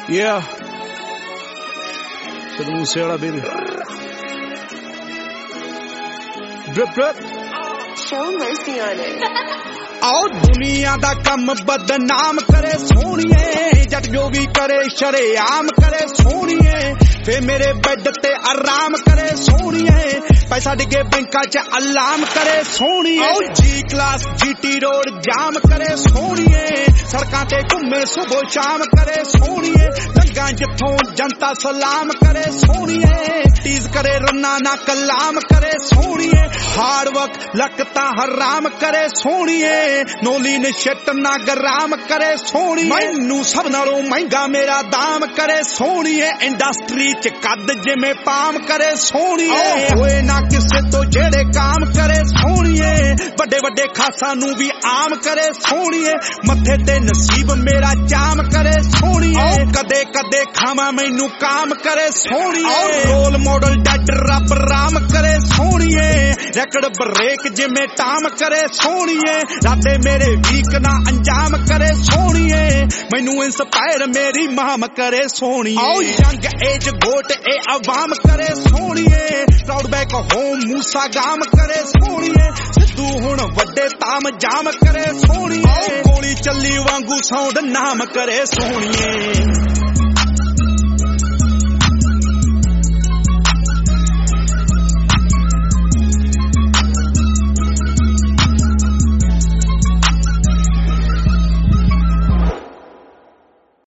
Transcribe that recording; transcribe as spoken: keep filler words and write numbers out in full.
Yeah. Siddhu Moosewala, baby. Drip, drip. Show mercy on it. आओ दुनिया दा कम बदनाम करे सोनिए, जट जो भी करे शरेआम करे सोनिए, फे मेरे बेड ते आराम करे सोनिए, पैसा डिगे बैंका च अलाम करे सोनिए, जी क्लास जीटी रोड जाम करे सोनिए, सड़कां ते घूमे सुबह शाम करे सोनिए, लंगा जिथों जनता सलाम करे सोनिए, टीज करे रन्ना ना कलाम करे सोनिए, हार्ड वर्क लकता हराम करे सोनिए, नोली ने शट ना गराम करे सोनिए, मैनू सब नालों महंगा मेरा दाम करे सोनिए, इंडस्ट्री च कद जिमें पाम करे सोनिए, होए ना किसे तो जेड़े काम करे सोनिए, बड़े बड़े खासा नू भी आम करे सोनिए, मथे ते नसीब मेरा जाम करे सोनिए, कदे कदे खावा मैनू काम करे सोनिए, रोल मॉडल डट रब राम करे सोनिए, रकड़ ब्रेक जिमें टाम करे सोनिए, राते मेरे वीक ना अंजाम करे सोनिए, मैनू इंस्पायर मेरी माम करे सोनिए, आओ यंग एज गोट ए अवाम करे सोनिए, प्राउड बैक होम मूसा गाम करे सोनिए, सिद्धू हुण वड्डे ताम जाम करे सोनिए, गोली चली वांगू साउंड नाम करे सोनिए।